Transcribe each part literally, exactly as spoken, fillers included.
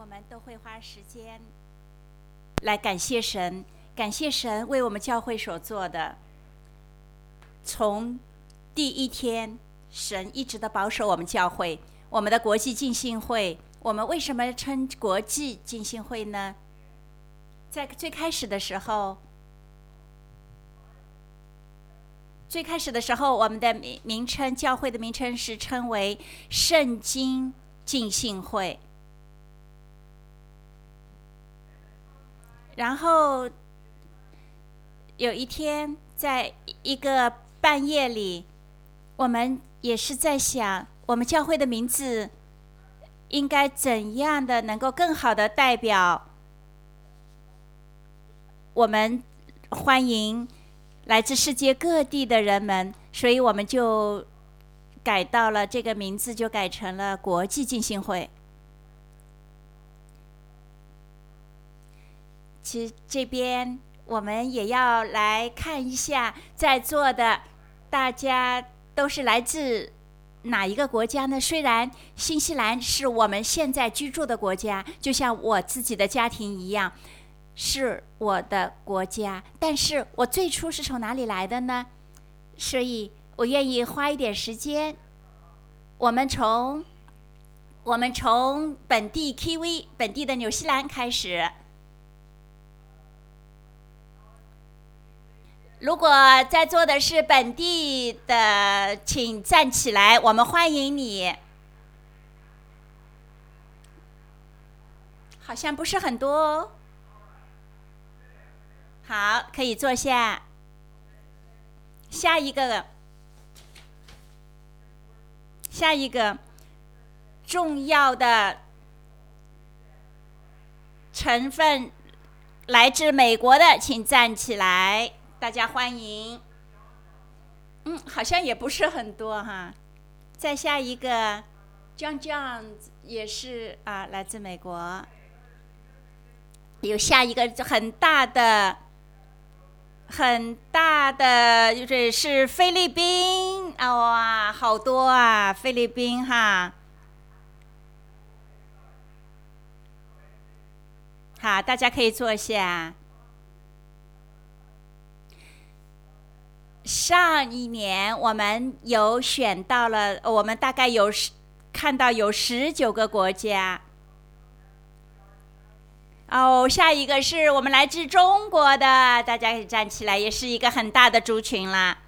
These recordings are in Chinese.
们都会花时间来感谢神，感谢神为我们教会所做的。从第一天，神一直的保守我们教会，我们的国际浸信会。我们为什么称国际浸信会呢？在最开始的时候，最开始的时候，我们的名称，教会的名称是称为圣经浸信会。然后有一天，在一个半夜里，我们也是在想，我们教会的名字应该怎样的能够更好的代表我们欢迎来自世界各地的人们，所以我们就改到了这个名字，就改成了国际浸信会。其实这边我们也要来看一下，在座的大家都是来自哪一个国家呢？虽然新西兰是我们现在居住的国家，就像我自己的家庭一样，是我的国家，但是我最初是从哪里来的呢？所以我愿意花一点时间，我们从我们从本地 Kiwi 本地的纽西兰开始。如果在座的是本地的，请站起来，我们欢迎你。好像不是很多哦。好，可以坐下。下一个，下一个重要的成分来自美国的，请站起来。大家欢迎。嗯，好像也不是很多哈。再下一个 ，John John 也是啊，来自美国。有下一个很大的、很大的，就是是菲律宾啊，哇，好多啊，菲律宾哈。好，大家可以坐下。上一年我们有选到了，我们大概有看到有十九个国家。哦，下一个是我们来自中国的，大家可以站起来，也是一个很大的族群啦。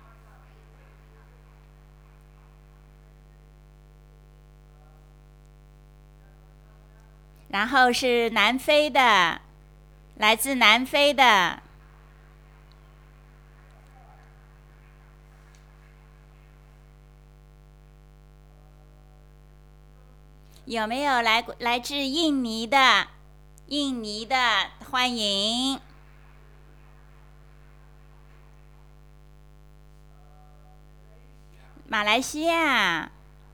然后是南非的，来自南非的。有没有来来自印尼的？印尼的欢迎。马来西亚，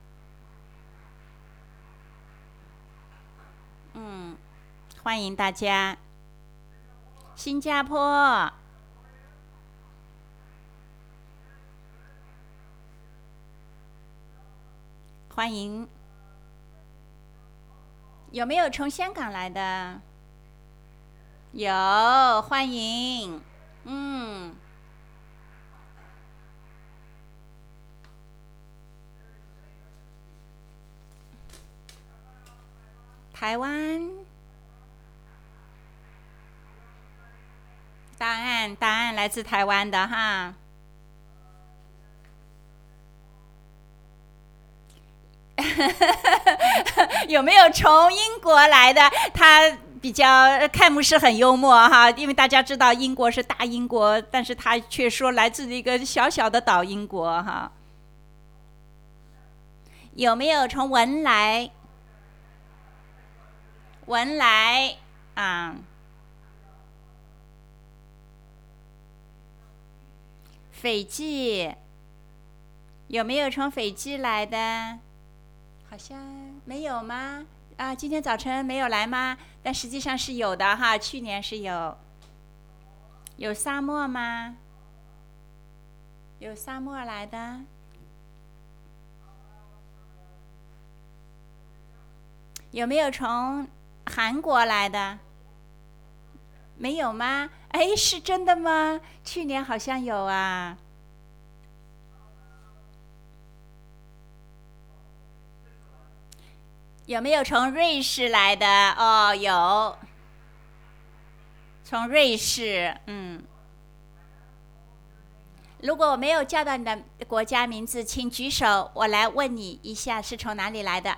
嗯，欢迎大家。新加坡，欢迎。有没有从香港来的？有，欢迎。嗯，台湾，答案答案来自台湾的哈。有没有从英国来的？他比较开幕式很幽默哈，因为大家知道英国是大英国，但是他却说来自一个小小的岛英国哈。有没有从文莱？文莱啊，斐济，有没有从斐济来的？好像没有吗？啊，今天早晨没有来吗？但实际上是有的哈，去年是有。有沙漠吗？有沙漠来的。有没有从韩国来的？没有吗？哎，是真的吗？去年好像有啊。有没有从瑞士来的？哦，有，从瑞士。嗯，如果我没有叫到你的国家名字，请举手，我来问你一下是从哪里来的。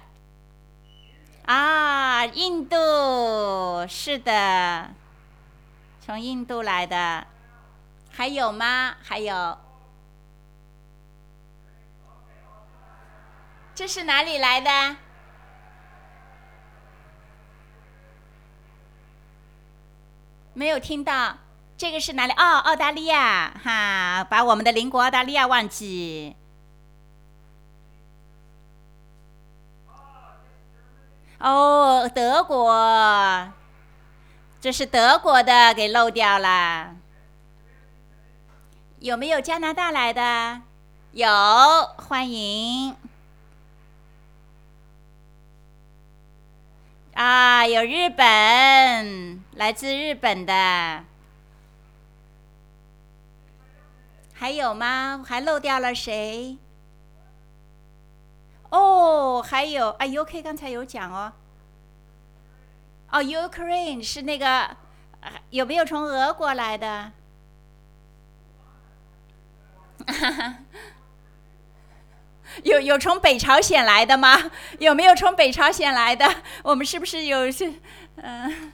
啊，印度，是的，从印度来的。还有吗？还有，这是哪里来的？没有听到。这个是哪里？哦，澳大利亚，哈，把我们的邻国澳大利亚忘记。哦，德国，这是德国的，给漏掉了。有没有加拿大来的？有，欢迎。啊，有日本，来自日本的。还有吗？还漏掉了谁？哦，还有啊，U K 刚才有讲哦。哦，Ukraine 是那个，呃有没有从俄国来的？有有从北朝鲜来的吗？有没有从北朝鲜来的？我们是不是有是？嗯、呃，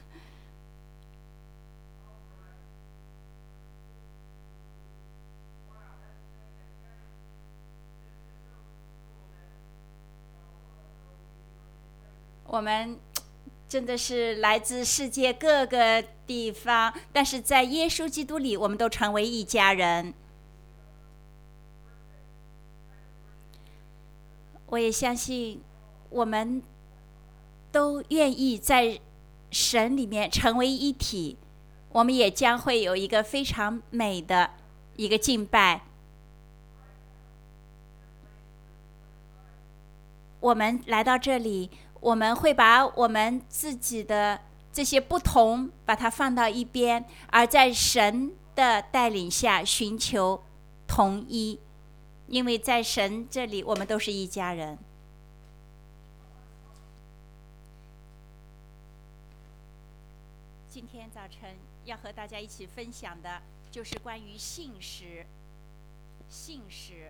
我们真的是来自世界各个地方，但是在耶稣基督里，我们都成为一家人。我也相信，我们都愿意在神里面成为一体，我们也将会有一个非常美的一个敬拜。我们来到这里，我们会把我们自己的这些不同把它放到一边，而在神的带领下寻求统一，因为在神这里我们都是一家人。今天早晨要和大家一起分享的就是关于信实。信实。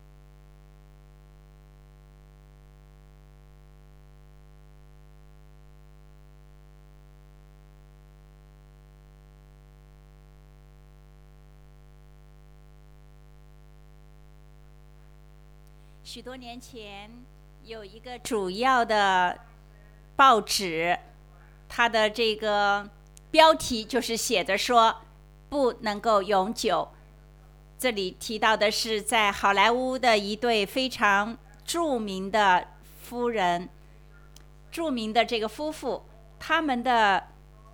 许多年前，有一个主要的报纸，它的这个标题就是写着说不能够永久。这里提到的是在好莱坞的一对非常著名的夫人，著名的这个夫妇，他们的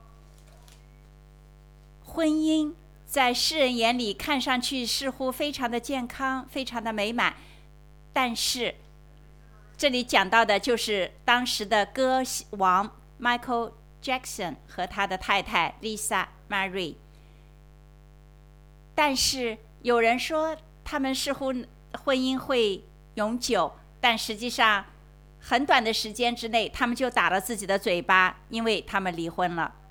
婚姻在世人眼里看上去似乎非常的健康，非常的美满。但是这里讲到的就是当时的歌王 Michael Jackson 和他的太太 Lisa Marie。 但是有人说他们似乎婚姻会永久，但实际上很短的时间之内他们就打了自己的嘴巴，因为他们离婚了。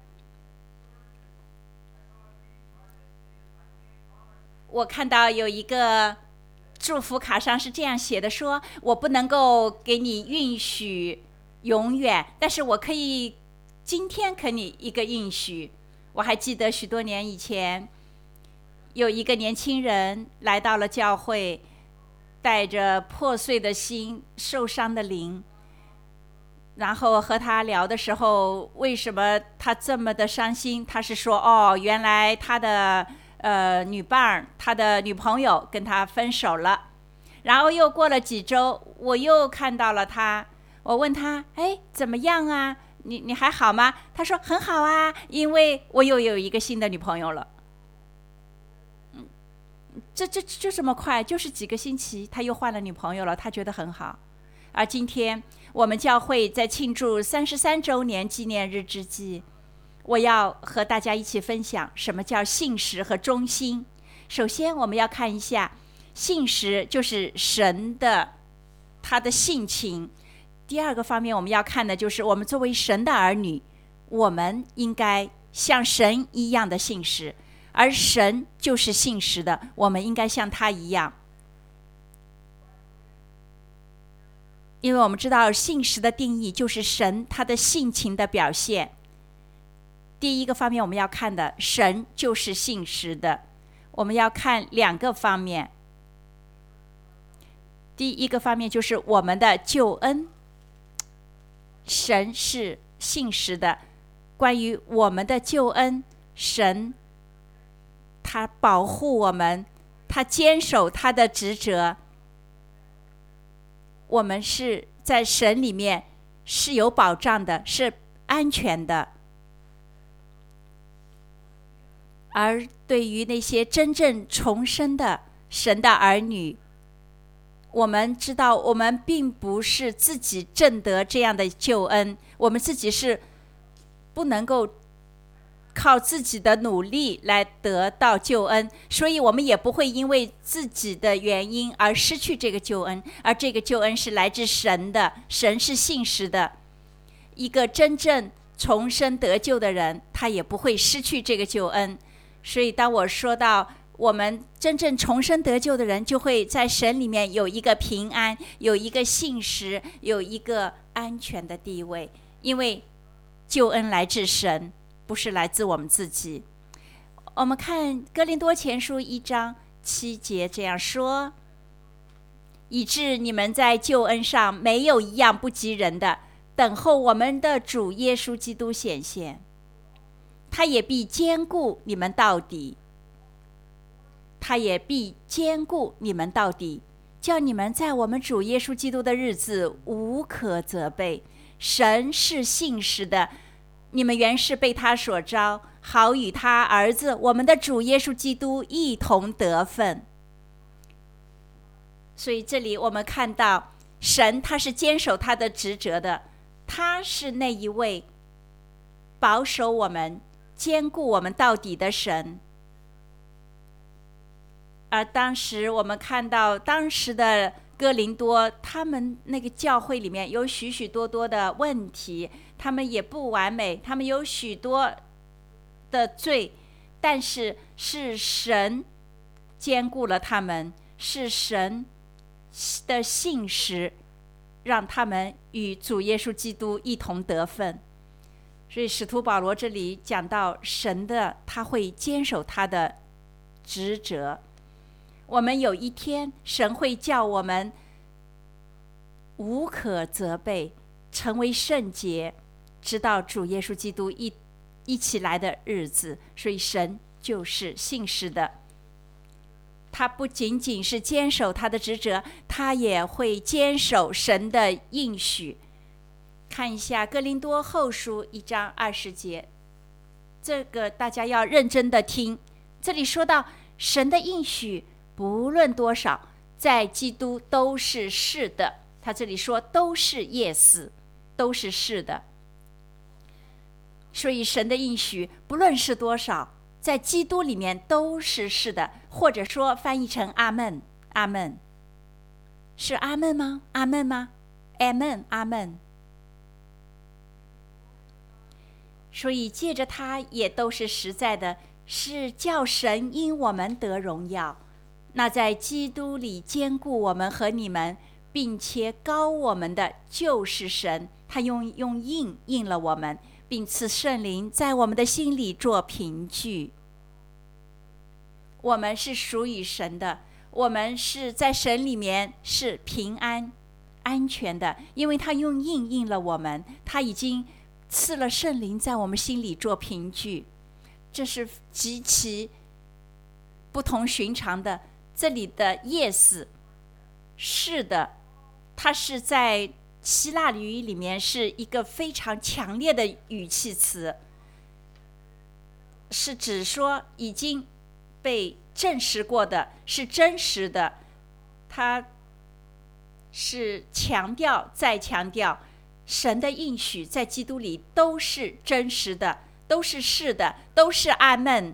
我看到有一个祝福卡上是这样写的，说我不能够给你允许永远，但是我可以今天给你一个应许。我还记得许多年以前，有一个年轻人来到了教会，带着破碎的心，受伤的灵，然后和他聊的时候，为什么他这么的伤心？他是说，哦，原来他的呃女伴，他的女朋友跟他分手了。然后又过了几周，我又看到了他，我问他，哎，怎么样啊？你你还好吗？他说很好啊，因为我又有一个新的女朋友了。嗯，这这就这么快，就是几个星期，他又换了女朋友了，他觉得很好。而今天我们教会在庆祝三十三周年纪念日之际，我要和大家一起分享什么叫信实和忠心。首先我们要看一下信实就是神的他的性情。第二个方面我们要看的就是我们作为神的儿女，我们应该像神一样的信实，而神就是信实的，我们应该像他一样。因为我们知道信实的定义就是神他的性情的表现。第一个方面我们要看的，神就是信实的，我们要看两个方面。第一个方面就是我们的救恩，神是信实的。关于我们的救恩，神他保护我们，他坚守他的职责，我们是在神里面是有保障的，是安全的。而对于那些真正重生的神的儿女，我们知道我们并不是自己挣得这样的救恩，我们自己是不能够靠自己的努力来得到救恩，所以我们也不会因为自己的原因而失去这个救恩，而这个救恩是来自神的，神是信实的。一个真正重生得救的人，他也不会失去这个救恩。所以当我说到我们真正重生得救的人，就会在神里面有一个平安，有一个信实，有一个安全的地位，因为救恩来自神，不是来自我们自己。我们看哥林多前书一章七节这样说，以致你们在救恩上没有一样不及人的，等候我们的主耶稣基督显现，他也必坚固你们到底，他也必坚固你们到底，叫你们在我们主耶稣基督的日子无可责备。神是信实的，你们原是被他所招，好与他儿子我们的主耶稣基督一同得分。所以这里我们看到神他是坚守他的职责的，他是那一位保守我们坚固我们到底的神。而当时我们看到当时的哥林多，他们那个教会里面有许许多多的问题，他们也不完美，他们有许多的罪，但是是神坚固了他们，是神的信实让他们与主耶稣基督一同得分。所以使徒保罗这里讲到神的他会坚守他的职责，我们有一天神会叫我们无可责备，成为圣洁，直到主耶稣基督一一起来的日子。所以神就是信实的，他不仅仅是坚守他的职责，他也会坚守神的应许。看一下哥林多后书一章二十节，这个大家要认真的听。这里说到神的应许不论多少，在基督都是是的，他这里说都是 yes， 都是是的。所以神的应许不论是多少，在基督里面都是是的，或者说翻译成阿们，阿们，是阿们吗？阿们吗？阿们，阿们。所以借着他也都是实在的，是叫神因我们得荣耀。那在基督里坚固我们和你们，并且膏我们的就是神，他用用印印了我们，并赐圣灵在我们的心里做凭据。我们是属于神的，我们是在神里面是平安安全的，因为他用印印了我们，他已经赐了圣灵在我们心里做凭据。这是极其不同寻常的。这里的 yes 是的，它是在希腊语里面是一个非常强烈的语气词，是指说已经被证实过的，是真实的，它是强调再强调，神的应许在基督里都是真实的，都是是的，都是阿们。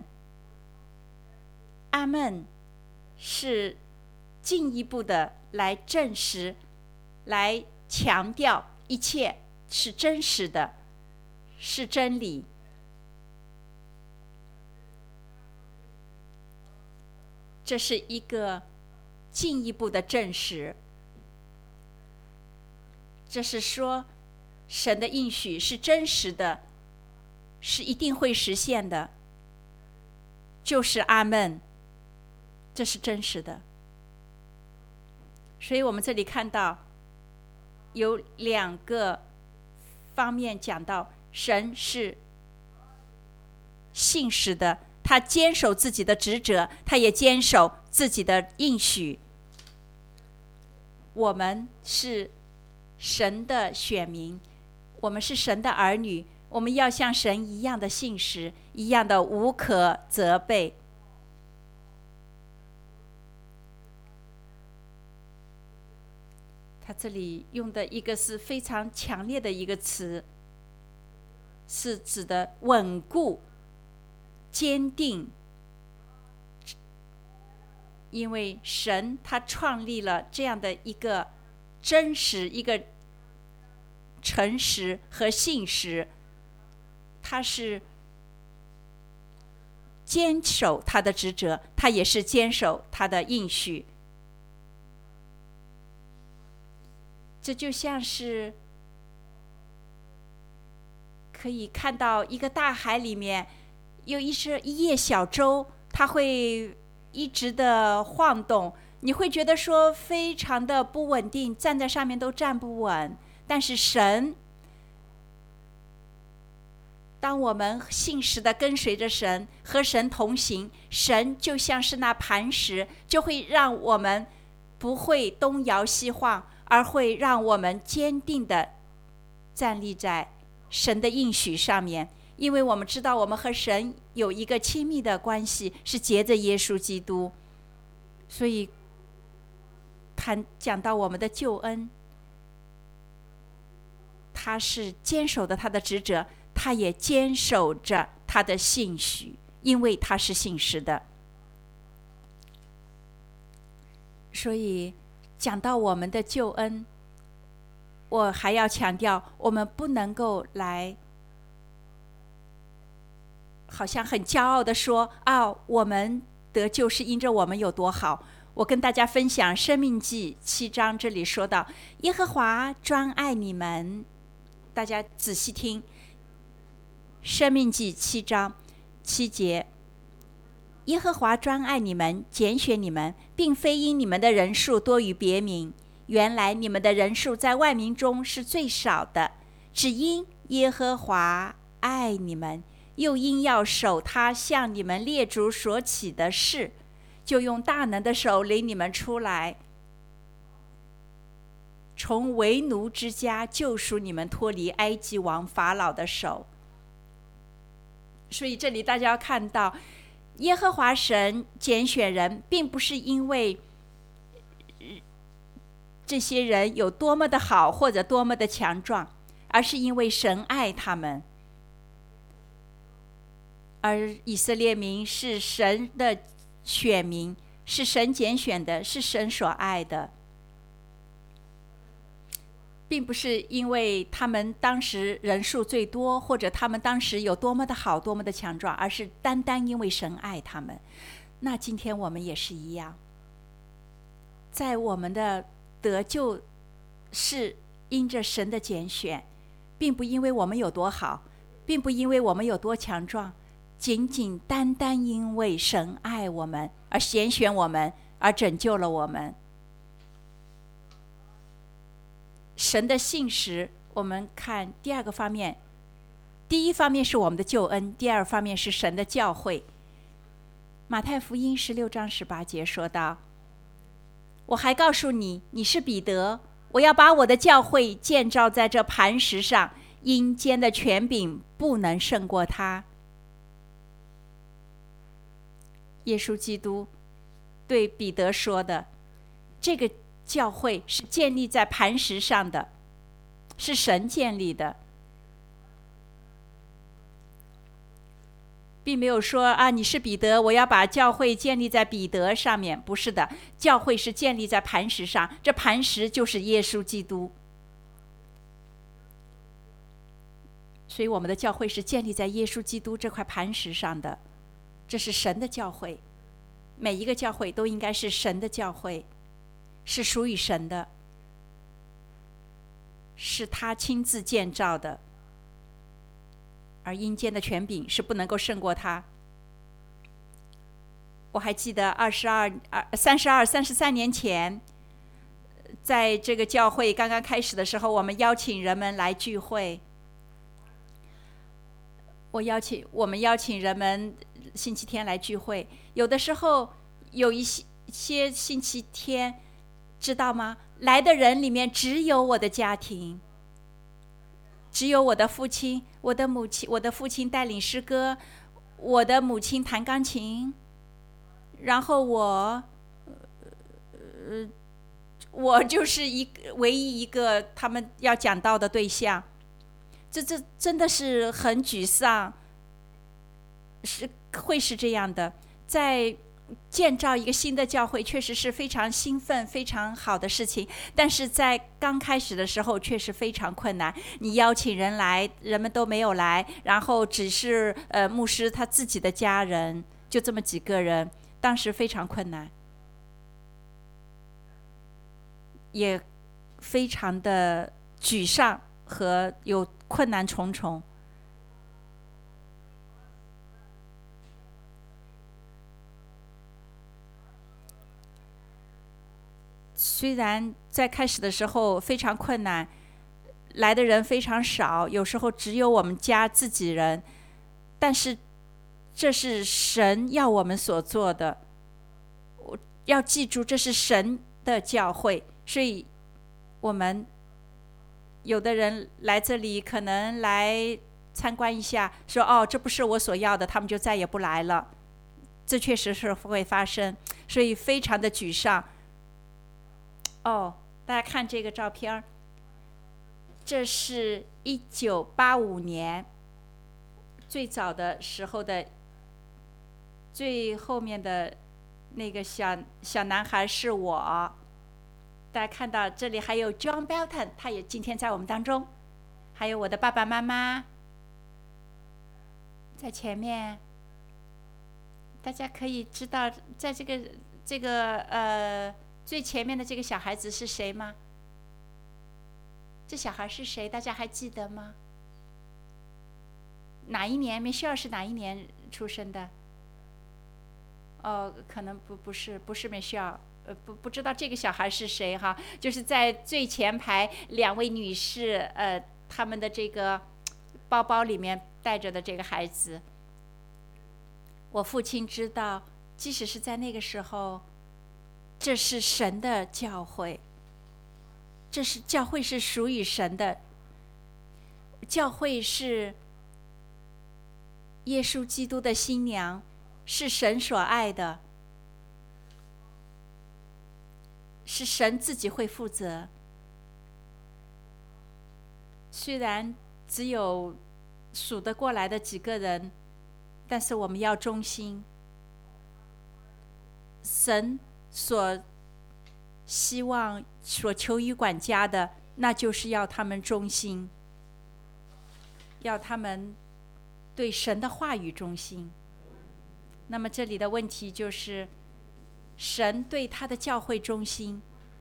阿们是进一步的来证实，来强调一切是真实的，是真理。这是一个进一步的证实，这是说神的应许是真实的，是一定会实现的，就是阿们，这是真实的。所以我们这里看到有两个方面讲到，神是信实的，他坚守自己的职责，他也坚守自己的应许。我们是神的选民，我们是神的儿女，我们要像神一样的信实，一样的无可责备。他这里用的一个是非常强烈的一个词，是指的稳固、坚定。因为神他创立了这样的一个真实、一个诚实和信实，他是坚守他的职责，他也是坚守他的应许。这就像是可以看到一个大海里面有一只一叶小舟，它会一直的晃动，你会觉得说非常的不稳定，站在上面都站不稳。但是神，当我们信实的跟随着神，和神同行，神就像是那磐石，就会让我们不会东摇西晃，而会让我们坚定的站立在神的应许上面。因为我们知道我们和神有一个亲密的关系，是藉着耶稣基督。所以谈讲到我们的救恩，他是坚守的他的职责，他也坚守着他的信许，因为他是信实的。所以讲到我们的救恩，我还要强调，我们不能够来好像很骄傲的说啊，我们得救是因着我们有多好。我跟大家分享申命记七章，这里说到耶和华专爱你们，大家仔细听，申命记七章七节，耶和华专爱你们，拣选你们，并非因你们的人数多于别民，原来你们的人数在万民中是最少的，只因耶和华爱你们，又因要守他向你们列祖所起的事，就用大能的手领你们出来，从为奴之家救赎你们，脱离埃及王法老的手。所以这里大家要看到，耶和华神拣选人，并不是因为这些人有多么的好或者多么的强壮，而是因为神爱他们。而以色列民是神的选民，是神拣选的，是神所爱的，并不是因为他们当时人数最多，或者他们当时有多么的好，多么的强壮，而是单单因为神爱他们。那今天我们也是一样，在我们的得救是因着神的拣选，并不因为我们有多好，并不因为我们有多强壮，仅仅单单因为神爱我们，而拣选我们，而拯救了我们。神的信实，我们看第二个方面，第一方面是我们的救恩，第二方面是神的教诲。马太福音十六章十八节说道，我还告诉你，你是彼得，我要把我的教诲建造在这磐石上，阴间的权柄不能胜过他。耶稣基督对彼得说的，这个教会是建立在磐石上的，是神建立的，并没有说啊，你是彼得，我要把教会建立在彼得上面。不是的，教会是建立在磐石上，这磐石就是耶稣基督。所以我们的教会是建立在耶稣基督这块磐石上的，这是神的教会。每一个教会都应该是神的教会，是属于神的，是他亲自建造的，而阴间的权柄是不能够胜过他。我还记得二十二、三十二、三十三年前，在这个教会刚刚开始的时候，我们邀请人们来聚会。我邀请我们邀请人们星期天来聚会，有的时候有一些些星期天，知道吗？来的人里面只有我的家庭，只有我的父亲、我的母亲、我的父亲带领诗歌，我的母亲弹钢琴，然后我，呃，我就是一唯一一个他们要讲到的对象。这这真的是很沮丧，是会是这样的。在建造一个新的教会，确实是非常兴奋、非常好的事情，但是在刚开始的时候确实非常困难。你邀请人来，人们都没有来，然后只是呃牧师他自己的家人，就这么几个人，当时非常困难，也非常的沮丧和有困难重重。虽然在开始的时候非常困难，来的人非常少，有时候只有我们家自己人，但是这是神要我们所做的，要记住这是神的教会。所以我们有的人来这里可能来参观一下，说哦这不是我所要的，他们就再也不来了，这确实是会发生，所以非常的沮丧。哦，大家看这个照片，这是一九八五年最早的时候的，最后面的那个小小男孩是我。大家看到这里还有 John Belton， 他也今天在我们当中，还有我的爸爸妈妈在前面。大家可以知道在这个这个呃最前面的这个小孩子是谁吗？这小孩是谁？大家还记得吗？哪一年 Michelle 是哪一年出生的？哦，可能不不是不是 Michelle， 呃不不知道这个小孩是谁哈？就是在最前排两位女士，呃，他们的这个包包里面带着的这个孩子。我父亲知道，即使是在那个时候，这是神的教会，这是教会是属于神的，教会是耶稣基督的新娘，是神所爱的，是神自己会负责。虽然只有数得过来的几个人，但是我们要忠心。神所希望、所求于管家的，那就是要他们忠心，要他们对神的话语忠心。那么这里的问题就是，神对他的教会忠心，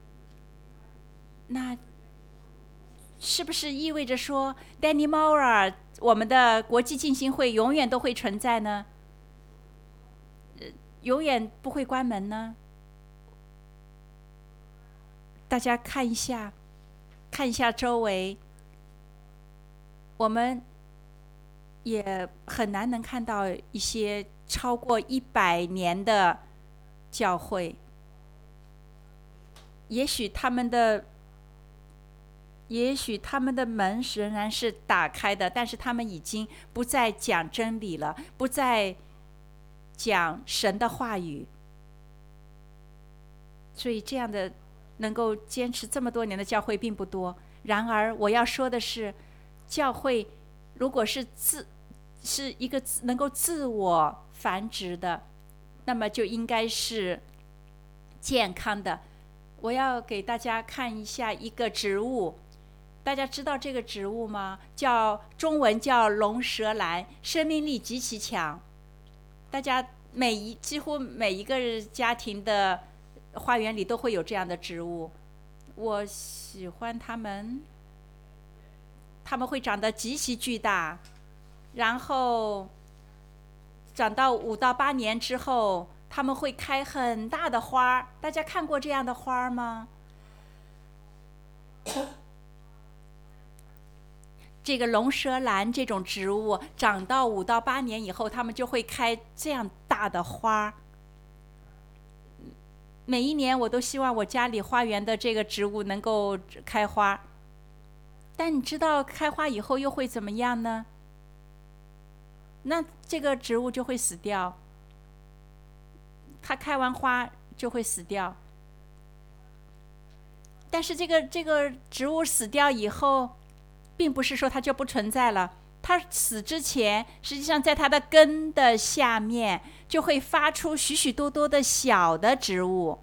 那是不是意味着说 Danny Mora 我们的国际浸信会永远都会存在呢？呃，永远不会关门呢？大家看一下，看一下周围，我们也很难能看到一些超过一百年的教会。也许他们的也许他们的门仍然是打开的，但是他们已经不再讲真理了，不再讲神的话语。所以这样的能够坚持这么多年的教会并不多。然而我要说的是，教会如果是自是一个能够自我繁殖的，那么就应该是健康的。我要给大家看一下一个植物，大家知道这个植物吗？叫中文叫龙舌兰，生命力极其强。大家每一几乎每一个家庭的花园里都会有这样的植物。我喜欢它们，它们会长得极其巨大，然后长到五到八年之后，它们会开很大的花。大家看过这样的花吗？这个龙舌兰这种植物长到五到八年以后，它们就会开这样大的花。每一年我都希望我家里花园的这个植物能够开花，但你知道开花以后又会怎么样呢？那这个植物就会死掉，它开完花就会死掉。但是这个这个植物死掉以后，并不是说它就不存在了。它死之前，实际上在它的根的下面就会发出许许多多的小的植物，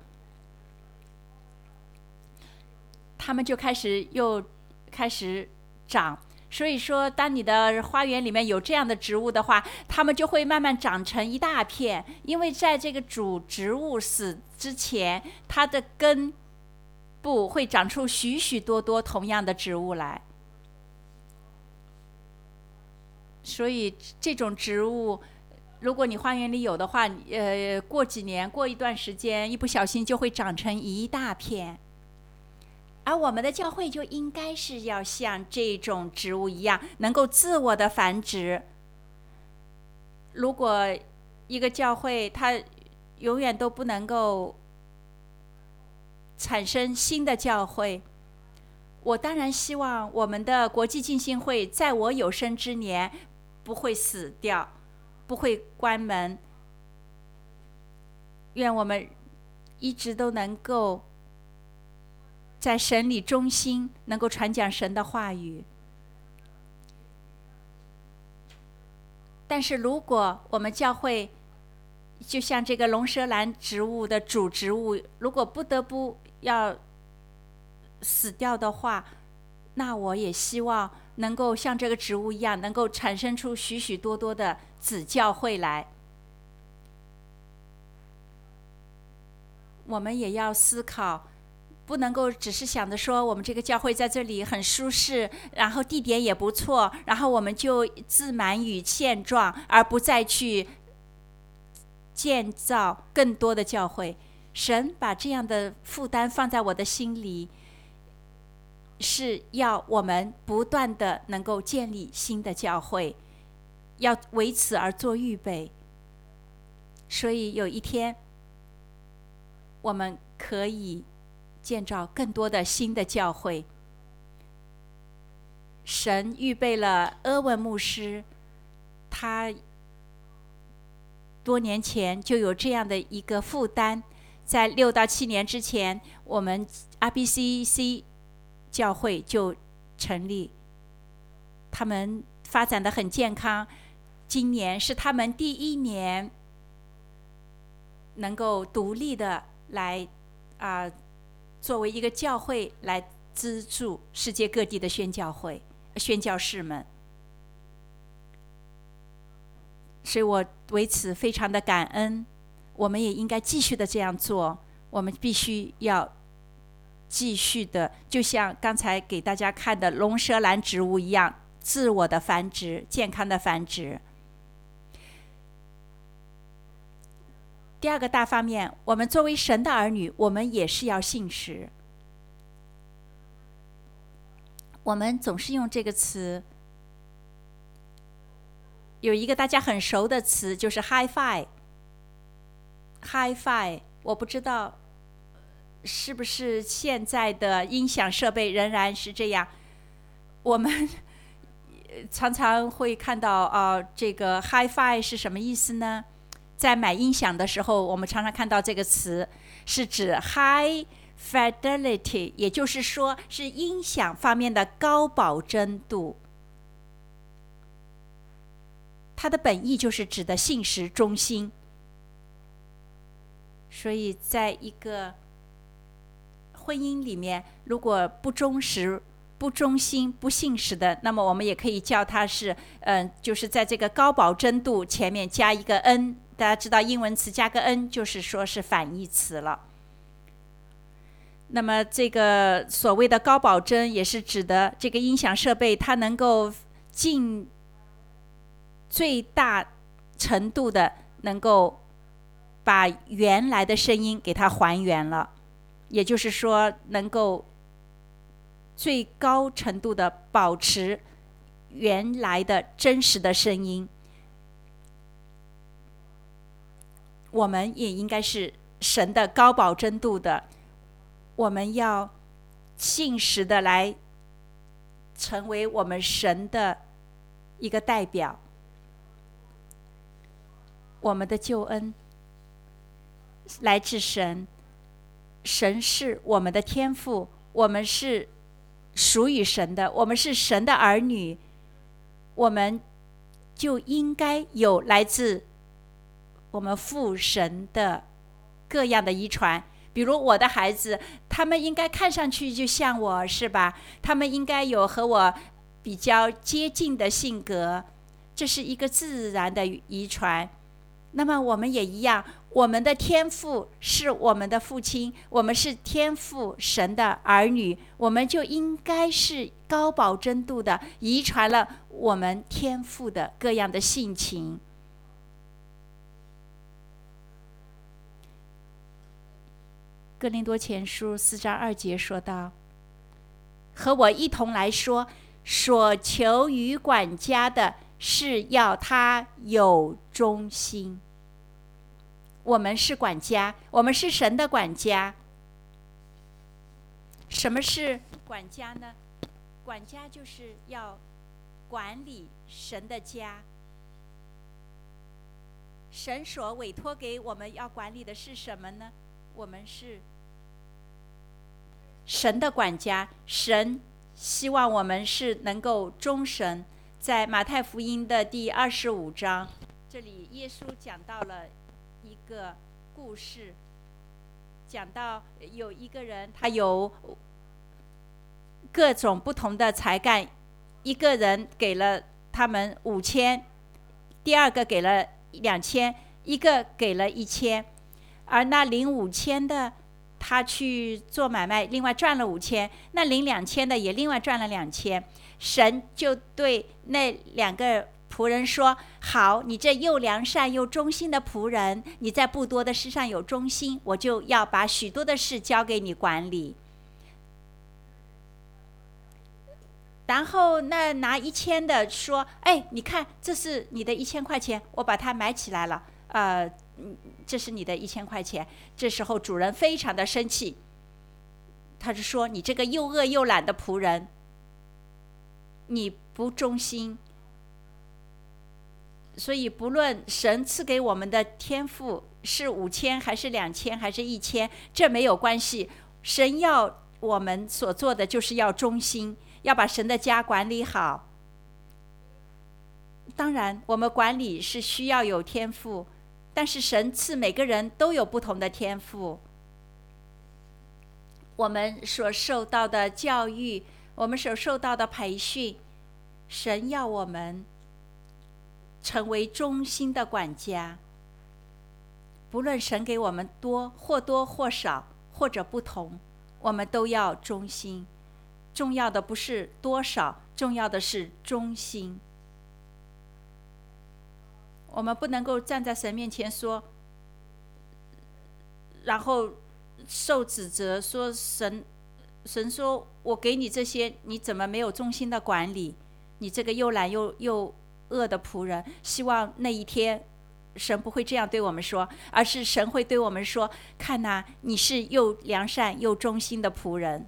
它们就开始又开始长。所以说，当你的花园里面有这样的植物的话，它们就会慢慢长成一大片，因为在这个主植物死之前，它的根部会长出许许多多同样的植物来。所以这种植物，如果你花园里有的话，呃，过几年，过一段时间，一不小心就会长成一大片。而我们的教会就应该是要像这种植物一样，能够自我的繁殖。如果一个教会它永远都不能够产生新的教会，我当然希望我们的国际浸信会在我有生之年不会死掉，不会关门。愿我们一直都能够在神里忠心，能够传讲神的话语。但是如果我们教会就像这个龙舌兰植物的主植物，如果不得不要死掉的话，那我也希望能够像这个植物一样，能够产生出许许多多的子教会来。我们也要思考，不能够只是想着说我们这个教会在这里很舒适，然后地点也不错，然后我们就自满于现状，而不再去建造更多的教会。神把这样的负担放在我的心里，是要我们不断的能够建立新的教会，要为此而做预备。所以有一天我们可以建造更多的新的教会。神预备了阿文牧师，他多年前就有这样的一个负担，在六到七年之前，我们 R B C C 教会就成立，他们发展得很健康。今年是他们第一年能够独立的来啊、呃，作为一个教会来资助世界各地的宣教会、宣教士们。所以我为此非常的感恩。我们也应该继续的这样做，我们必须要继续的，就像刚才给大家看的龙舌兰植物一样，自我的繁殖，健康的繁殖。第二个大方面，我们作为神的儿女，我们也是要信实。我们总是用这个词，有一个大家很熟的词，就是 Hi-Fi。Hi-Fi， 我不知道是不是现在的音响设备仍然是这样。我们常常会看到啊，这个 Hi-Fi 是什么意思呢？在买音响的时候，我们常常看到这个词，是指 High fidelity， 也就是说是音响方面的高保真度。它的本意就是指的信实忠心。所以在一个婚姻里面，如果不忠实、不忠心、不信实的，那么我们也可以叫它是，嗯、呃，就是在这个高保真度前面加一个 n。大家知道英文词加个 n 就是说是反义词了。那么这个所谓的高保真，也是指的这个音响设备它能够尽最大程度的能够把原来的声音给它还原了，也就是说能够最高程度的保持原来的真实的声音。我们也应该是神的高保真度的，我们要信实的来成为我们神的一个代表。我们的救恩来自神，神是我们的天父，我们是属于神的，我们是神的儿女，我们就应该有来自我们父神的各样的遗传。比如我的孩子，他们应该看上去就像我，是吧？他们应该有和我比较接近的性格，这是一个自然的遗传。那么我们也一样，我们的天父是我们的父亲，我们是天父神的儿女，我们就应该是高保真度的遗传了我们天父的各样的性情。哥林多前书四章二节说道：和我一同来说，所求于管家的是要他有忠心。我们是管家，我们是神的管家。什么是管家呢？管家就是要管理神的家。神所委托给我们要管理的是什么呢？我们是神的管家，神希望我们是能够忠神。在马太福音的第二十五章，这里耶稣讲到了一个故事，讲到有一个人，他有各种不同的才干，一个人给了他们五千，第二个给了两千，一个给了一千，而那领五千的他去做买卖，另外赚了五千，那领两千的也另外赚了两千。神就对那两个仆人说：好，你这又良善又忠心的仆人，你在不多的事上有忠心，我就要把许多的事交给你管理。然后那拿一千的说：哎，你看，这是你的一千块钱，我把它买起来了，呃这是你的一千块钱。这时候主人非常的生气，他就说：你这个又饿又懒的仆人，你不忠心。所以不论神赐给我们的天赋是五千还是两千还是一千，这没有关系。神要我们所做的就是要忠心，要把神的家管理好。当然我们管理是需要有天赋，但是神赐每个人都有不同的天赋。我们所受到的教育，我们所受到的培训，神要我们成为忠心的管家。不论神给我们多或多或少或者不同，我们都要忠心。重要的不是多少，重要的是忠心。我们不能够站在神面前说，然后受指责说神神说我给你这些，你怎么没有忠心的管理？你这个又懒又又恶的仆人。希望那一天神不会这样对我们说，而是神会对我们说：看哪，你是又良善又忠心的仆人。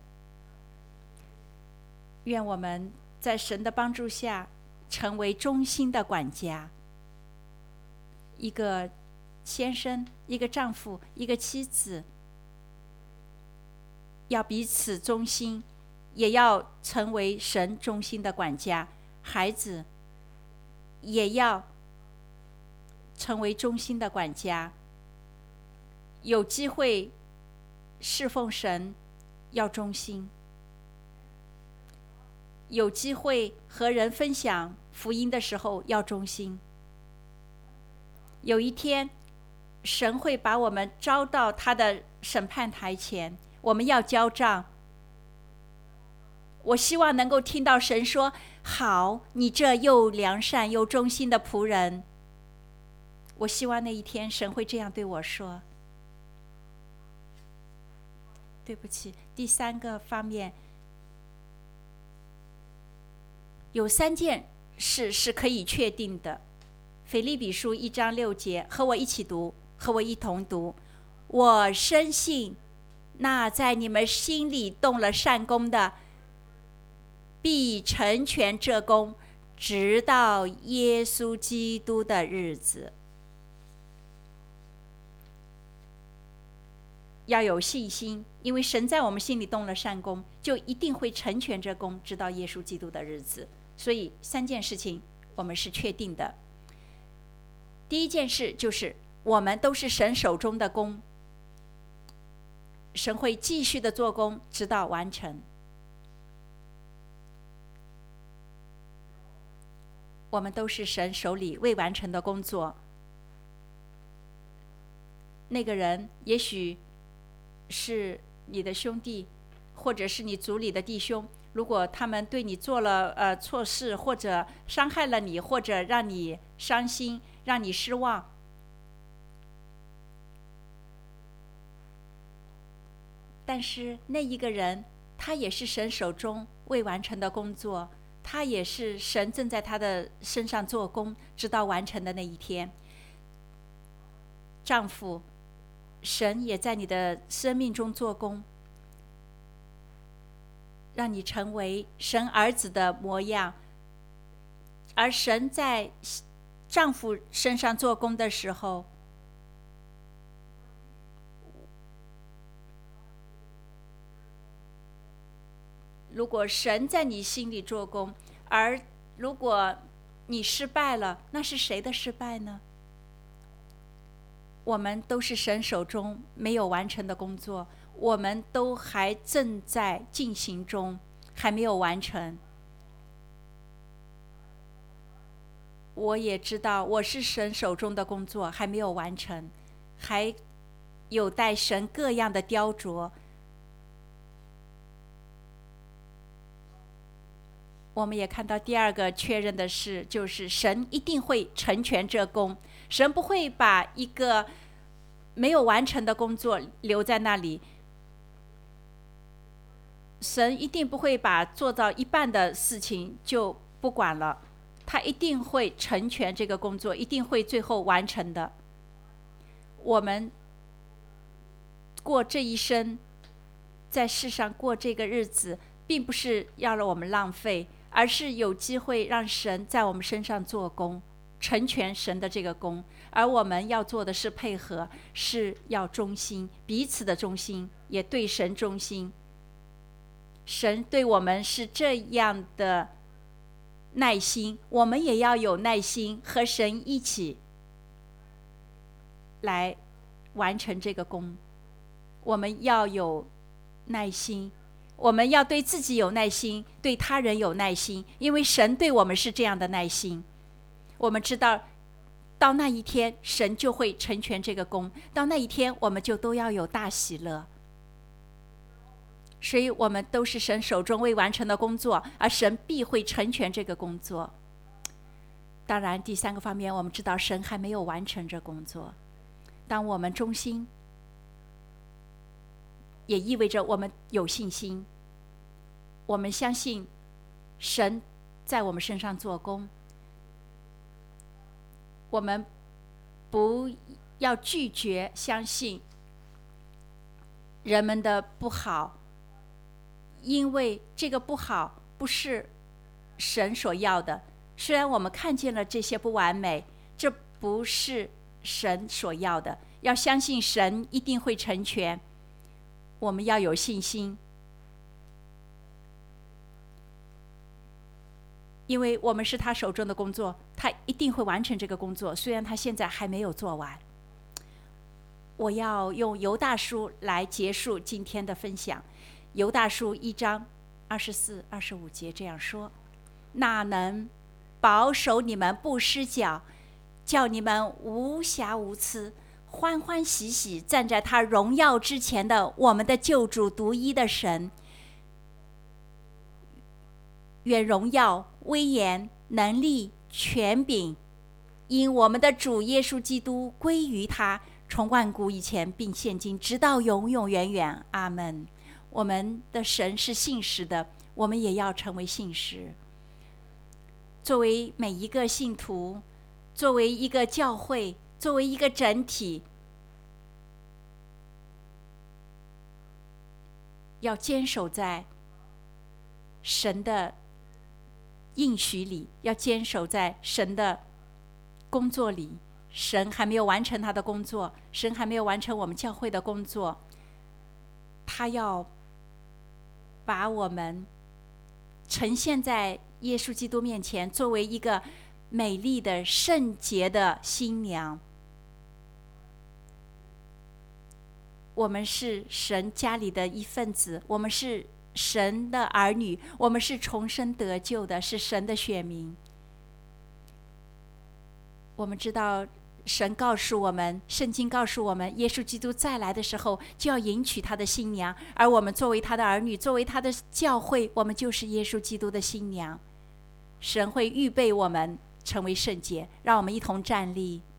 愿我们在神的帮助下成为忠心的管家。一个先生，一个丈夫，一个妻子， 要彼此忠心，也要成为神忠心的管家。孩子也要成为忠心的管家。有机会侍奉神，要忠心；有机会和人分享福音的时候，要忠心。有一天，神会把我们招到他的审判台前，我们要交账。我希望能够听到神说：好，你这又良善又忠心的仆人。我希望那一天神会这样对我说。对不起，第三个方面，有三件事是可以确定的。腓立比书一章六节，和我一起读，和我一同读。我深信，那在你们心里动了善工的，必成全这工，直到耶稣基督的日子。要有信心，因为神在我们心里动了善工，就一定会成全这工，直到耶稣基督的日子。所以三件事情我们是确定的。第一件事就是我们都是神手中的工，神会继续的做工，直到完成。我们都是神手里未完成的工作。那个人也许是你的兄弟，或者是你族里的弟兄，如果他们对你做了呃错事，或者伤害了你，或者让你伤心，让你失望，但是那一个人他也是神手中未完成的工作，他也是神正在他的身上做工，直到完成的那一天。丈夫，神也在你的生命中做工，让你成为神儿子的模样。而神在丈夫身上做工的时候，如果神在你心里做工，而如果你失败了，那是谁的失败呢？我们都是神手中没有完成的工作，我们都还正在进行中，还没有完成。我也知道我是神手中的工作，还没有完成，还有待神各样的雕琢。我们也看到第二个确认的事，就是神一定会成全这工，神不会把一个没有完成的工作留在那里，神一定不会把做到一半的事情就不管了，他一定会成全这个工作，一定会最后完成的。我们过这一生，在世上过这个日子，并不是要让我们浪费，而是有机会让神在我们身上做工，成全神的这个工。而我们要做的是配合，是要忠心，彼此的忠心，也对神忠心。神对我们是这样的耐心，我们也要有耐心，和神一起来完成这个工。我们要有耐心，我们要对自己有耐心，对他人有耐心，因为神对我们是这样的耐心。我们知道到那一天神就会成全这个工，到那一天我们就都要有大喜乐。所以我们都是神手中未完成的工作，而神必会成全这个工作。当然第三个方面，我们知道神还没有完成这工作。当我们忠心，也意味着我们有信心，我们相信神在我们身上做工。我们不要拒绝相信人们的不好，因为这个不好不是神所要的。虽然我们看见了这些不完美，这不是神所要的。要相信神一定会成全。 我们要有信心，因为我们是他手中的工作，他一定会完成这个工作，虽然他现在还没有做完。我要用犹大书来结束今天的分享。犹大书一章二十四、二十五节这样说：那能保守你们不失脚，叫你们无瑕无疵，欢欢喜喜站在他荣耀之前的我们的救主独一的神，愿荣耀、威严、能力、权柄因我们的主耶稣基督归于他，从万古以前并现今直到永永远远。阿们。我们的神是信实的，我们也要成为信实。作为每一个信徒，作为一个教会，作为一个整体，要坚守在神的应许里，要坚守在神的工作里。神还没有完成他的工作，神还没有完成我们教会的工作，他要把我们呈现在耶稣基督面前，作为一个美丽的圣洁的新娘。我们是神家里的一份子，我们是神的儿女，我们是重生得救的，是神的选民。我们知道神告诉我们，圣经告诉我们，耶稣基督再来的时候就要迎娶他的新娘，而我们作为他的儿女，作为他的教会，我们就是耶稣基督的新娘。神会预备我们成为圣洁，让我们一同站立。